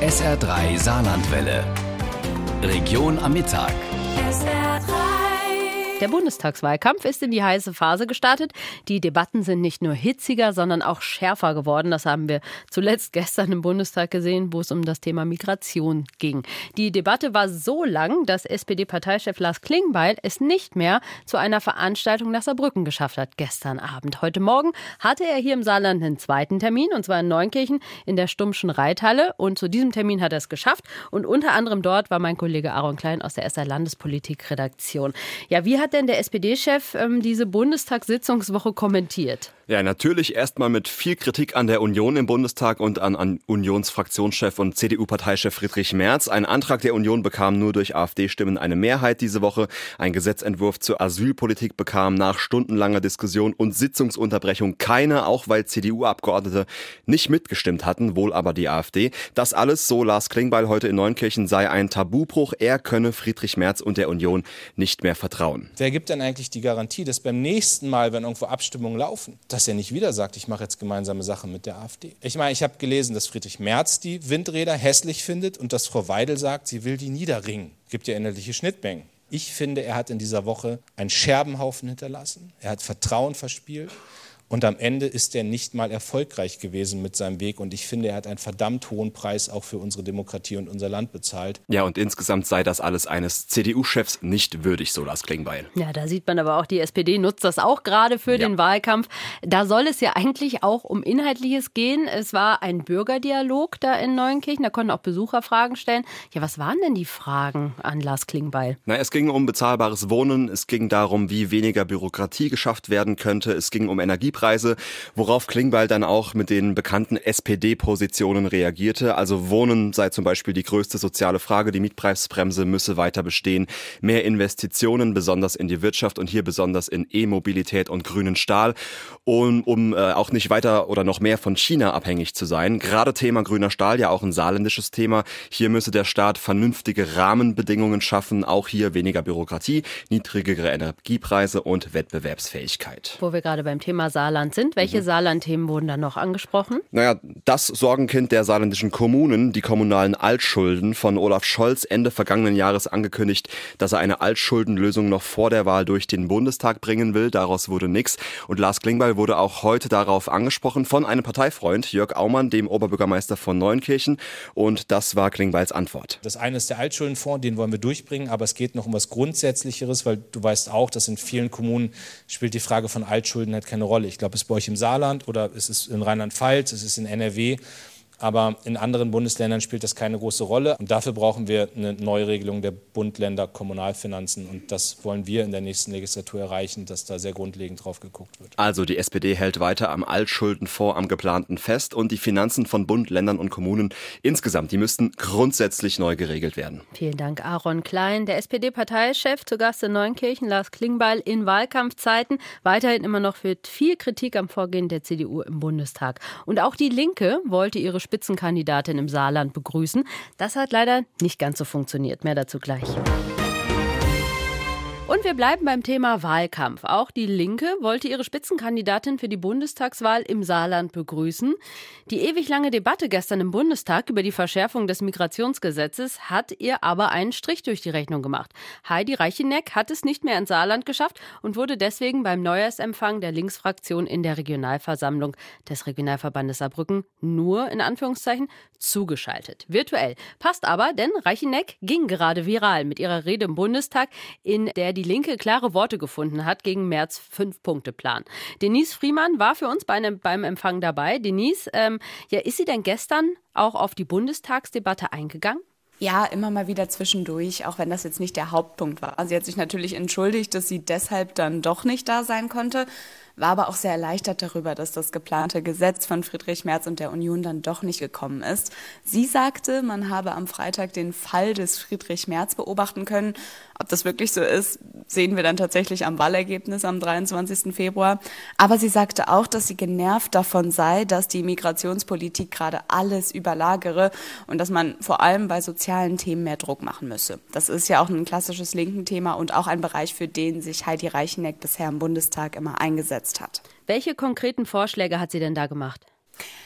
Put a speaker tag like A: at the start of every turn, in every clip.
A: SR3 Saarlandwelle. Region am Mittag.
B: Der Bundestagswahlkampf ist in die heiße Phase gestartet. Die Debatten sind nicht nur hitziger, sondern auch schärfer geworden. Das haben wir zuletzt gestern im Bundestag gesehen, wo es um das Thema Migration ging. Die Debatte war so lang, dass SPD-Parteichef Lars Klingbeil es nicht mehr zu einer Veranstaltung nach Saarbrücken geschafft hat gestern Abend. Heute Morgen hatte er hier im Saarland einen zweiten Termin, und zwar in Neunkirchen in der Stummschen Reithalle. Und zu diesem Termin hat er es geschafft. Und unter anderem dort war mein Kollege Aaron Klein aus der SR Landespolitik-Redaktion. Ja, wie hat denn der SPD-Chef diese Bundestagssitzungswoche kommentiert?
C: Ja, natürlich erstmal mit viel Kritik an der Union im Bundestag und an Unionsfraktionschef und CDU-Parteichef Friedrich Merz. Ein Antrag der Union bekam nur durch AfD-Stimmen eine Mehrheit diese Woche. Ein Gesetzentwurf zur Asylpolitik bekam nach stundenlanger Diskussion und Sitzungsunterbrechung keine, auch weil CDU-Abgeordnete nicht mitgestimmt hatten, wohl aber die AfD. Das alles, so Lars Klingbeil heute in Neunkirchen, sei ein Tabubruch. Er könne Friedrich Merz und der Union nicht mehr vertrauen.
D: Wer gibt denn eigentlich die Garantie, dass beim nächsten Mal, wenn irgendwo Abstimmungen laufen, dass er nicht wieder sagt, ich mache jetzt gemeinsame Sachen mit der AfD? Ich meine, ich habe gelesen, dass Friedrich Merz die Windräder hässlich findet und dass Frau Weidel sagt, sie will die niederringen. Gibt ja inhaltliche Schnittmengen. Ich finde, er hat in dieser Woche einen Scherbenhaufen hinterlassen. Er hat Vertrauen verspielt. Und am Ende ist er nicht mal erfolgreich gewesen mit seinem Weg. Und ich finde, er hat einen verdammt hohen Preis auch für unsere Demokratie und unser Land bezahlt.
C: Ja, und insgesamt sei das alles eines CDU-Chefs nicht würdig, so Lars Klingbeil.
B: Ja, da sieht man aber auch, die SPD nutzt das auch gerade für den Wahlkampf. Da soll es ja eigentlich auch um Inhaltliches gehen. Es war ein Bürgerdialog da in Neunkirchen. Da konnten auch Besucher Fragen stellen. Ja, was waren denn die Fragen an Lars Klingbeil?
C: Na, es ging um bezahlbares Wohnen. Es ging darum, wie weniger Bürokratie geschafft werden könnte. Es ging um Energiepreise, worauf Klingbeil dann auch mit den bekannten SPD-Positionen reagierte. Also Wohnen sei zum Beispiel die größte soziale Frage. Die Mietpreisbremse müsse weiter bestehen. Mehr Investitionen, besonders in die Wirtschaft und hier besonders in E-Mobilität und grünen Stahl, um auch nicht weiter oder noch mehr von China abhängig zu sein. Gerade Thema grüner Stahl, ja auch ein saarländisches Thema. Hier müsse der Staat vernünftige Rahmenbedingungen schaffen. Auch hier weniger Bürokratie, niedrigere Energiepreise und Wettbewerbsfähigkeit.
B: Wo wir gerade beim Thema Saarland sind, welche Saarland-Themen wurden da noch angesprochen?
C: Naja, das Sorgenkind der saarländischen Kommunen, die kommunalen Altschulden. Von Olaf Scholz Ende vergangenen Jahres angekündigt, dass er eine Altschuldenlösung noch vor der Wahl durch den Bundestag bringen will. Daraus wurde nichts. Und Lars Klingbeil wurde auch heute darauf angesprochen von einem Parteifreund, Jörg Aumann, dem Oberbürgermeister von Neunkirchen. Und das war Klingbeils Antwort.
D: Das eine ist der Altschuldenfonds, den wollen wir durchbringen, aber es geht noch um was Grundsätzlicheres, weil du weißt auch, dass in vielen Kommunen spielt die Frage von Altschulden halt keine Rolle. Ich glaube, es ist bei euch im Saarland oder es ist in Rheinland-Pfalz, es ist in NRW. Aber in anderen Bundesländern spielt das keine große Rolle. Und dafür brauchen wir eine Neuregelung der Bund-Länder-Kommunalfinanzen. Und das wollen wir in der nächsten Legislatur erreichen, dass da sehr grundlegend drauf geguckt wird.
C: Also die SPD hält weiter am Altschuldenfonds, am geplanten fest. Und die Finanzen von Bund, Ländern und Kommunen insgesamt, die müssten grundsätzlich neu geregelt werden.
B: Vielen Dank, Aaron Klein. Der SPD-Parteichef zu Gast in Neunkirchen, Lars Klingbeil, in Wahlkampfzeiten. Weiterhin immer noch wird viel Kritik am Vorgehen der CDU im Bundestag. Und auch die Linke wollte ihre Spitzenkandidatin im Saarland begrüßen. Das hat leider nicht ganz so funktioniert. Mehr dazu gleich. Und wir bleiben beim Thema Wahlkampf. Auch die Linke wollte ihre Spitzenkandidatin für die Bundestagswahl im Saarland begrüßen. Die ewig lange Debatte gestern im Bundestag über die Verschärfung des Migrationsgesetzes hat ihr aber einen Strich durch die Rechnung gemacht. Heidi Reicheneck hat es nicht mehr ins Saarland geschafft und wurde deswegen beim Neujahrsempfang der Linksfraktion in der Regionalversammlung des Regionalverbandes Saarbrücken nur, in Anführungszeichen, zugeschaltet. Virtuell. Passt aber, denn Reicheneck ging gerade viral mit ihrer Rede im Bundestag, in der die Linke klare Worte gefunden hat gegen Merz' 5-Punkte-Plan. Denise Friemann war für uns beim Empfang dabei. Denise, ist sie denn gestern auch auf die Bundestagsdebatte eingegangen?
E: Ja, immer mal wieder zwischendurch, auch wenn das jetzt nicht der Hauptpunkt war. Sie hat sich natürlich entschuldigt, dass sie deshalb dann doch nicht da sein konnte, war aber auch sehr erleichtert darüber, dass das geplante Gesetz von Friedrich Merz und der Union dann doch nicht gekommen ist. Sie sagte, man habe am Freitag den Fall des Friedrich Merz beobachten können. Ob das wirklich so ist, sehen wir dann tatsächlich am Wahlergebnis am 23. Februar. Aber sie sagte auch, dass sie genervt davon sei, dass die Migrationspolitik gerade alles überlagere und dass man vor allem bei sozialen Themen mehr Druck machen müsse. Das ist ja auch ein klassisches linken Thema und auch ein Bereich, für den sich Heidi Reicheneck bisher im Bundestag immer eingesetzt hat.
B: Welche konkreten Vorschläge hat sie denn da gemacht?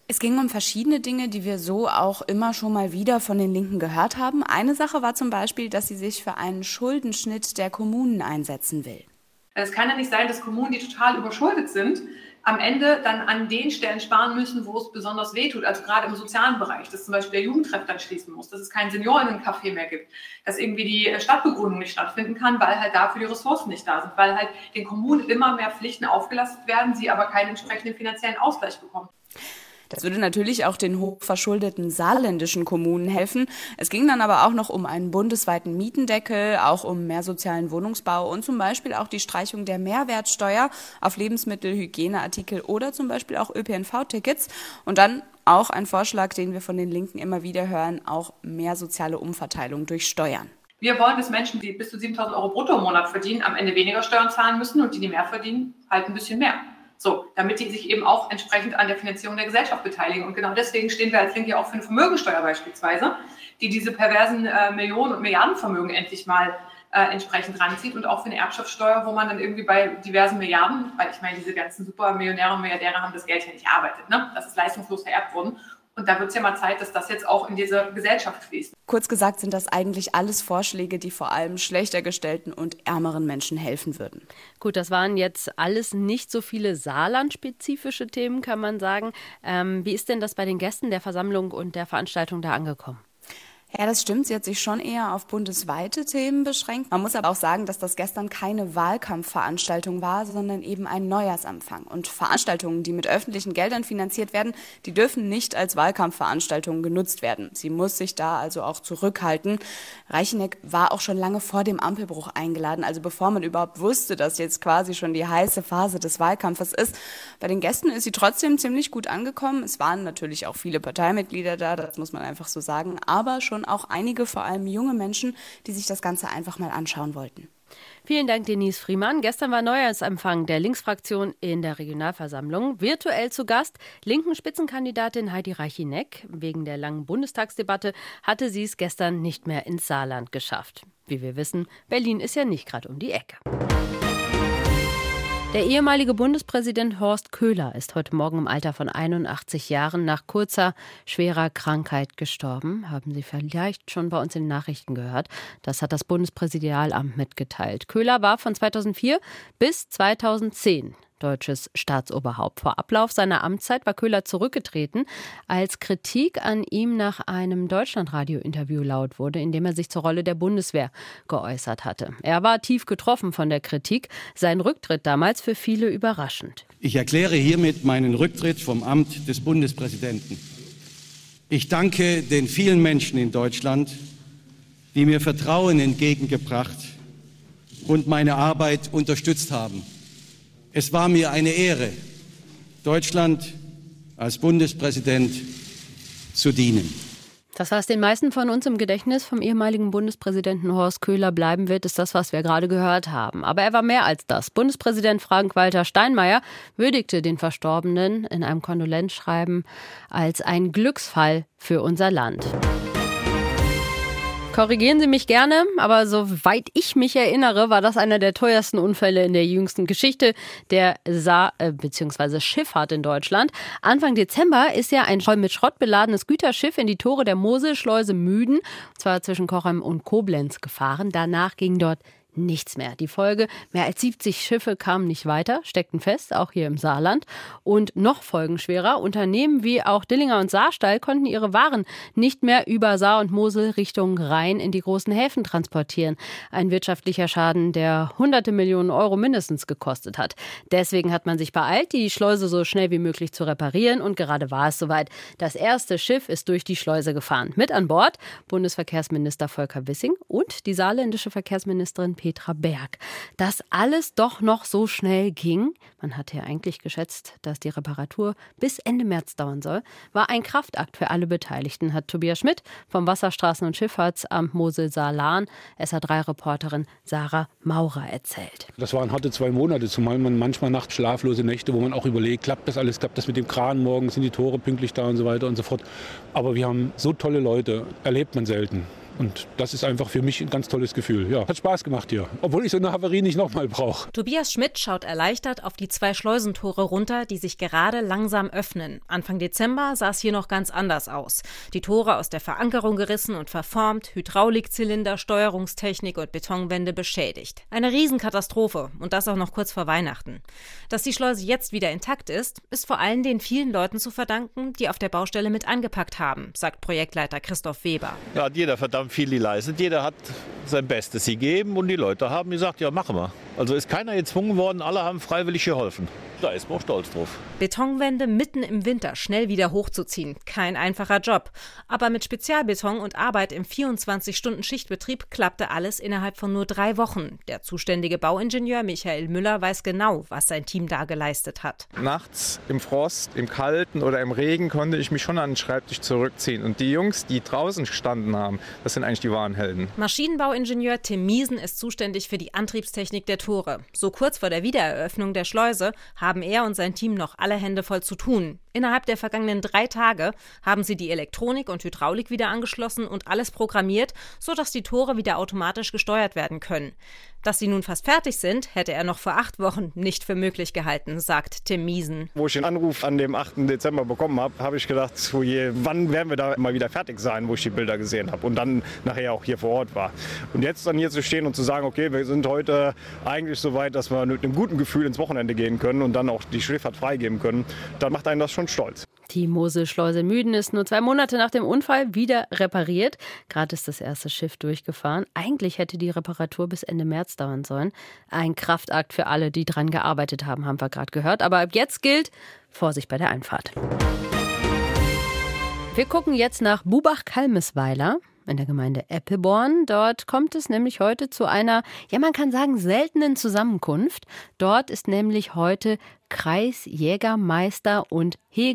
E: Es ging um verschiedene Dinge, die wir so auch immer schon mal wieder von den Linken gehört haben. Eine Sache war zum Beispiel, dass sie sich für einen Schuldenschnitt der Kommunen einsetzen will.
F: Es kann ja nicht sein, dass Kommunen, die total überschuldet sind, am Ende dann an den Stellen sparen müssen, wo es besonders wehtut, also gerade im sozialen Bereich, dass zum Beispiel der Jugendtreff dann schließen muss, dass es kein Seniorinnen-Café mehr gibt, dass irgendwie die Stadtbegrünung nicht stattfinden kann, weil halt dafür die Ressourcen nicht da sind, weil halt den Kommunen immer mehr Pflichten aufgelastet werden, sie aber keinen entsprechenden finanziellen Ausgleich bekommen.
E: Das würde natürlich auch den hochverschuldeten saarländischen Kommunen helfen. Es ging dann aber auch noch um einen bundesweiten Mietendeckel, auch um mehr sozialen Wohnungsbau und zum Beispiel auch die Streichung der Mehrwertsteuer auf Lebensmittel, Hygieneartikel oder zum Beispiel auch ÖPNV-Tickets. Und dann auch ein Vorschlag, den wir von den Linken immer wieder hören, auch mehr soziale Umverteilung durch Steuern.
F: Wir wollen, dass Menschen, die bis zu 7.000 Euro brutto im Monat verdienen, am Ende weniger Steuern zahlen müssen und die mehr verdienen, halt ein bisschen mehr. So, damit die sich eben auch entsprechend an der Finanzierung der Gesellschaft beteiligen. Und genau deswegen stehen wir als Linke auch für eine Vermögensteuer beispielsweise, die diese perversen Millionen- und Milliardenvermögen endlich mal entsprechend ranzieht und auch für eine Erbschaftssteuer, wo man dann irgendwie bei diversen Milliarden, weil ich meine, diese ganzen Supermillionäre und Milliardäre haben das Geld ja nicht erarbeitet, ne? Das ist leistungslos vererbt worden. Und da wird es ja mal Zeit, dass das jetzt auch in diese Gesellschaft fließt.
E: Kurz gesagt sind das eigentlich alles Vorschläge, die vor allem schlechter gestellten und ärmeren Menschen helfen würden.
B: Gut, das waren jetzt alles nicht so viele saarlandspezifische Themen, kann man sagen. Wie ist denn das bei den Gästen der Versammlung und der Veranstaltung da angekommen?
E: Ja, das stimmt. Sie hat sich schon eher auf bundesweite Themen beschränkt. Man muss aber auch sagen, dass das gestern keine Wahlkampfveranstaltung war, sondern eben ein Neujahrsempfang. Und Veranstaltungen, die mit öffentlichen Geldern finanziert werden, die dürfen nicht als Wahlkampfveranstaltungen genutzt werden. Sie muss sich da also auch zurückhalten. Reicheneck war auch schon lange vor dem Ampelbruch eingeladen, also bevor man überhaupt wusste, dass jetzt quasi schon die heiße Phase des Wahlkampfes ist. Bei den Gästen ist sie trotzdem ziemlich gut angekommen. Es waren natürlich auch viele Parteimitglieder da, das muss man einfach so sagen, aber schon auch einige, vor allem junge Menschen, die sich das Ganze einfach mal anschauen wollten.
B: Vielen Dank, Denise Friemann. Gestern war Neujahrsempfang der Linksfraktion in der Regionalversammlung. Virtuell zu Gast linken Spitzenkandidatin Heidi Reicheneck. Wegen der langen Bundestagsdebatte hatte sie es gestern nicht mehr ins Saarland geschafft. Wie wir wissen, Berlin ist ja nicht gerade um die Ecke. Der ehemalige Bundespräsident Horst Köhler ist heute Morgen im Alter von 81 Jahren nach kurzer, schwerer Krankheit gestorben. Haben Sie vielleicht schon bei uns in den Nachrichten gehört. Das hat das Bundespräsidialamt mitgeteilt. Köhler war von 2004 bis 2010 deutsches Staatsoberhaupt. Vor Ablauf seiner Amtszeit war Köhler zurückgetreten, als Kritik an ihm nach einem Deutschlandradio-Interview laut wurde, in dem er sich zur Rolle der Bundeswehr geäußert hatte. Er war tief getroffen von der Kritik. Sein Rücktritt damals für viele überraschend.
G: Ich erkläre hiermit meinen Rücktritt vom Amt des Bundespräsidenten. Ich danke den vielen Menschen in Deutschland, die mir Vertrauen entgegengebracht und meine Arbeit unterstützt haben. Es war mir eine Ehre, Deutschland als Bundespräsident zu dienen.
B: Das, was den meisten von uns im Gedächtnis vom ehemaligen Bundespräsidenten Horst Köhler bleiben wird, ist das, was wir gerade gehört haben. Aber er war mehr als das. Bundespräsident Frank-Walter Steinmeier würdigte den Verstorbenen in einem Kondolenzschreiben als ein Glücksfall für unser Land. Korrigieren Sie mich gerne, aber soweit ich mich erinnere, war das einer der teuersten Unfälle in der jüngsten Geschichte der bzw. Schifffahrt in Deutschland. Anfang Dezember ist ja ein mit Schrott beladenes Güterschiff in die Tore der Moselschleuse Müden, und zwar zwischen Cochem und Koblenz, gefahren. Danach ging dort nichts mehr. Die Folge: mehr als 70 Schiffe kamen nicht weiter, steckten fest, auch hier im Saarland. Und noch folgenschwerer: Unternehmen wie auch Dillinger und Saarstahl konnten ihre Waren nicht mehr über Saar und Mosel Richtung Rhein in die großen Häfen transportieren. Ein wirtschaftlicher Schaden, der hunderte Millionen Euro mindestens gekostet hat. Deswegen hat man sich beeilt, die Schleuse so schnell wie möglich zu reparieren. Und gerade war es soweit. Das erste Schiff ist durch die Schleuse gefahren. Mit an Bord Bundesverkehrsminister Volker Wissing und die saarländische Verkehrsministerin Petra Berg. Dass alles doch noch so schnell ging, man hatte ja eigentlich geschätzt, dass die Reparatur bis Ende März dauern soll, war ein Kraftakt für alle Beteiligten, hat Tobias Schmidt vom Wasserstraßen- und Schifffahrtsamt Mosel-Saar-Lahn SA3-Reporterin Sarah Maurer erzählt.
H: Das waren harte 2 Monate, zumal man manchmal nachts schlaflose Nächte, wo man auch überlegt, klappt das alles, klappt das mit dem Kran morgen, sind die Tore pünktlich da und so weiter und so fort. Aber wir haben so tolle Leute, erlebt man selten. Und das ist einfach für mich ein ganz tolles Gefühl. Ja, hat Spaß gemacht hier, obwohl ich so eine Havarie nicht nochmal brauche.
I: Tobias Schmidt schaut erleichtert auf die 2 Schleusentore runter, die sich gerade langsam öffnen. Anfang Dezember sah es hier noch ganz anders aus. Die Tore aus der Verankerung gerissen und verformt, Hydraulikzylinder, Steuerungstechnik und Betonwände beschädigt. Eine Riesenkatastrophe und das auch noch kurz vor Weihnachten. Dass die Schleuse jetzt wieder intakt ist vor allem den vielen Leuten zu verdanken, die auf der Baustelle mit angepackt haben, sagt Projektleiter Christoph Weber.
J: Ja, hat jeder verdammt viel geleistet. Jeder hat sein Bestes gegeben und die Leute haben gesagt, ja, machen wir. Also ist keiner gezwungen worden, alle haben freiwillig geholfen. Da ist man auch stolz drauf.
I: Betonwände mitten im Winter schnell wieder hochzuziehen, kein einfacher Job. Aber mit Spezialbeton und Arbeit im 24-Stunden-Schichtbetrieb klappte alles innerhalb von nur 3 Wochen. Der zuständige Bauingenieur Michael Müller weiß genau, was sein Team da geleistet hat.
K: Nachts im Frost, im Kalten oder im Regen konnte ich mich schon an den Schreibtisch zurückziehen. Und die Jungs, die draußen gestanden haben, das sind eigentlich die wahren Helden.
I: Maschinenbauingenieur Tim Miesen ist zuständig für die Antriebstechnik der Tore. So kurz vor der Wiedereröffnung der Schleuse haben er und sein Team noch alle Hände voll zu tun. Innerhalb der vergangenen 3 Tage haben sie die Elektronik und Hydraulik wieder angeschlossen und alles programmiert, sodass die Tore wieder automatisch gesteuert werden können. Dass sie nun fast fertig sind, hätte er noch vor 8 Wochen nicht für möglich gehalten, sagt Tim Miesen.
L: Wo ich den Anruf an dem 8. Dezember bekommen habe, habe ich gedacht, oh je, wann werden wir da mal wieder fertig sein, wo ich die Bilder gesehen habe und dann nachher auch hier vor Ort war. Und jetzt dann hier zu stehen und zu sagen, okay, wir sind heute eigentlich so weit, dass wir mit einem guten Gefühl ins Wochenende gehen können und dann auch die Schifffahrt freigeben können, dann macht einen das schon stolz.
B: Die Mosel-Schleuse Müden ist nur 2 Monate nach dem Unfall wieder repariert. Gerade ist das erste Schiff durchgefahren. Eigentlich hätte die Reparatur bis Ende März dauern sollen. Ein Kraftakt für alle, die dran gearbeitet haben, haben wir gerade gehört. Aber ab jetzt gilt Vorsicht bei der Einfahrt. Wir gucken jetzt nach Bubach-Kalmesweiler in der Gemeinde Eppelborn. Dort kommt es nämlich heute zu einer, ja man kann sagen, seltenen Zusammenkunft. Dort ist nämlich heute Kreisjägermeister- und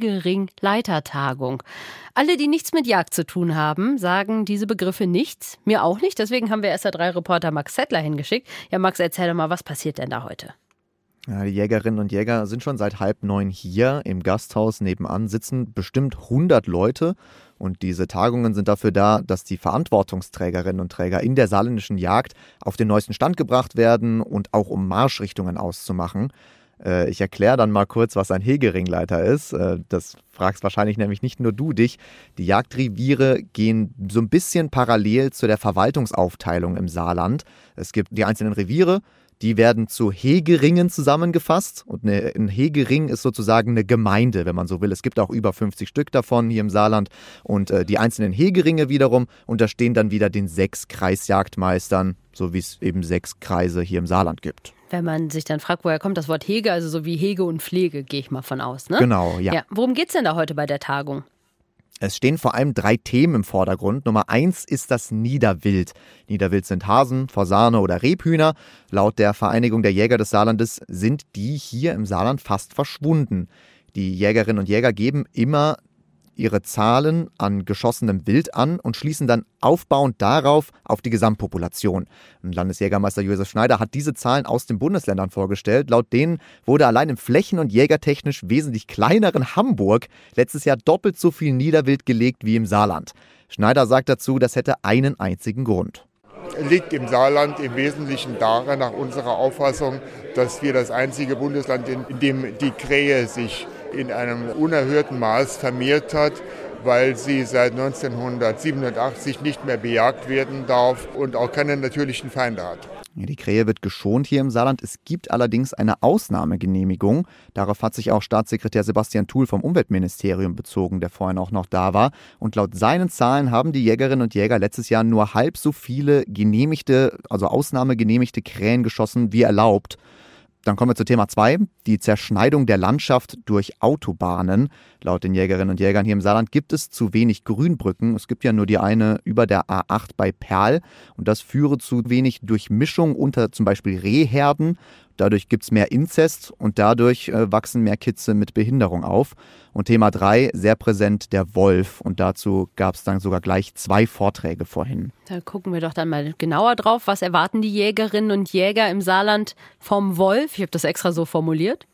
B: Hegering-Leitertagung. Alle, die nichts mit Jagd zu tun haben, sagen diese Begriffe nichts. Mir auch nicht. Deswegen haben wir SR3-Reporter Max Zettler hingeschickt. Ja, Max, erzähl doch mal, was passiert denn da heute?
M: Ja, die Jägerinnen und Jäger sind schon seit 8:30 hier im Gasthaus nebenan, sitzen bestimmt 100 Leute. Und diese Tagungen sind dafür da, dass die Verantwortungsträgerinnen und Träger in der saarländischen Jagd auf den neuesten Stand gebracht werden und auch um Marschrichtungen auszumachen. Ich erkläre dann mal kurz, was ein Hegeringleiter ist. Das fragst wahrscheinlich nämlich nicht nur du dich. Die Jagdreviere gehen so ein bisschen parallel zu der Verwaltungsaufteilung im Saarland. Es gibt die einzelnen Reviere, die werden zu Hegeringen zusammengefasst. Und ein Hegering ist sozusagen eine Gemeinde, wenn man so will. Es gibt auch über 50 Stück davon hier im Saarland. Und die einzelnen Hegeringe wiederum unterstehen dann wieder den 6 Kreisjagdmeistern, so wie es eben 6 Kreise hier im Saarland gibt.
B: Wenn man sich dann fragt, woher kommt das Wort Hege, also so wie Hege und Pflege, gehe ich mal von aus, ne?
M: Genau, ja.
B: Worum geht's denn da heute bei der Tagung?
M: Es stehen vor allem 3 Themen im Vordergrund. Nummer 1 ist das Niederwild. Niederwild sind Hasen, Fasane oder Rebhühner. Laut der Vereinigung der Jäger des Saarlandes sind die hier im Saarland fast verschwunden. Die Jägerinnen und Jäger geben immer ihre Zahlen an geschossenem Wild an und schließen dann aufbauend darauf auf die Gesamtpopulation. Und Landesjägermeister Josef Schneider hat diese Zahlen aus den Bundesländern vorgestellt. Laut denen wurde allein im flächen- und jägertechnisch wesentlich kleineren Hamburg letztes Jahr doppelt so viel Niederwild gelegt wie im Saarland. Schneider sagt dazu, das hätte einen einzigen Grund.
N: Liegt im Saarland im Wesentlichen daran, nach unserer Auffassung, dass wir das einzige Bundesland, in dem die Krähe sich in einem unerhörten Maß vermehrt hat, weil sie seit 1987 nicht mehr bejagt werden darf und auch keine natürlichen Feinde hat.
M: Ja, die Krähe wird geschont hier im Saarland. Es gibt allerdings eine Ausnahmegenehmigung. Darauf hat sich auch Staatssekretär Sebastian Thul vom Umweltministerium bezogen, der vorhin auch noch da war. Und laut seinen Zahlen haben die Jägerinnen und Jäger letztes Jahr nur halb so viele genehmigte, also ausnahmegenehmigte Krähen geschossen wie erlaubt. Dann kommen wir zu Thema 2, die Zerschneidung der Landschaft durch Autobahnen. Laut den Jägerinnen und Jägern hier im Saarland gibt es zu wenig Grünbrücken. Es gibt ja nur die eine über der A8 bei Perl und das führe zu wenig Durchmischung unter zum Beispiel Rehherden. Dadurch gibt es mehr Inzest und dadurch wachsen mehr Kitze mit Behinderung auf. Und Thema 3, sehr präsent, der Wolf. Und dazu gab es dann sogar gleich 2 Vorträge vorhin.
B: Da gucken wir doch dann mal genauer drauf. Was erwarten die Jägerinnen und Jäger im Saarland vom Wolf? Ich habe das extra so formuliert.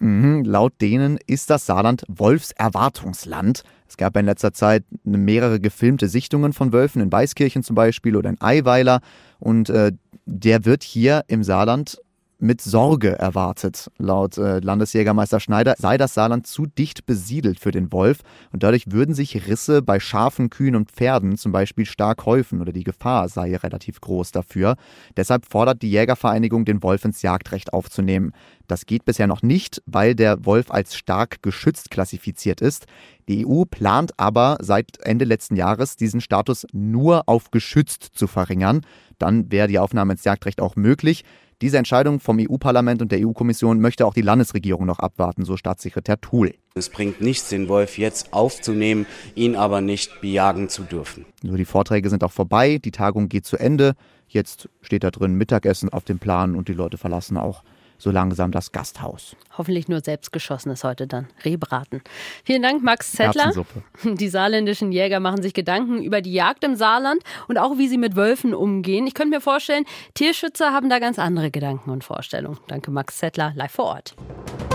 M: Laut denen ist das Saarland Wolfserwartungsland. Es gab in letzter Zeit mehrere gefilmte Sichtungen von Wölfen in Weißkirchen zum Beispiel oder in Eiweiler. Und der wird hier im Saarland mit Sorge erwartet. Laut Landesjägermeister Schneider sei das Saarland zu dicht besiedelt für den Wolf und dadurch würden sich Risse bei Schafen, Kühen und Pferden zum Beispiel stark häufen oder die Gefahr sei relativ groß dafür. Deshalb fordert die Jägervereinigung, den Wolf ins Jagdrecht aufzunehmen. Das geht bisher noch nicht, weil der Wolf als stark geschützt klassifiziert ist. Die EU plant aber seit Ende letzten Jahres, diesen Status nur auf geschützt zu verringern. Dann wäre die Aufnahme ins Jagdrecht auch möglich. Diese Entscheidung vom EU-Parlament und der EU-Kommission möchte auch die Landesregierung noch abwarten, so Staatssekretär Thull.
O: Es bringt nichts, den Wolf jetzt aufzunehmen, ihn aber nicht bejagen zu dürfen.
M: So, die Vorträge sind auch vorbei, die Tagung geht zu Ende. Jetzt steht da drin Mittagessen auf dem Plan und die Leute verlassen auch so langsam das Gasthaus.
B: Hoffentlich nur selbstgeschossenes heute dann. Rehbraten. Vielen Dank, Max Zettler.
M: Erbsensuppe.
B: Die saarländischen Jäger machen sich Gedanken über die Jagd im Saarland und auch, wie sie mit Wölfen umgehen. Ich könnte mir vorstellen, Tierschützer haben da ganz andere Gedanken und Vorstellungen. Danke, Max Zettler, live vor Ort.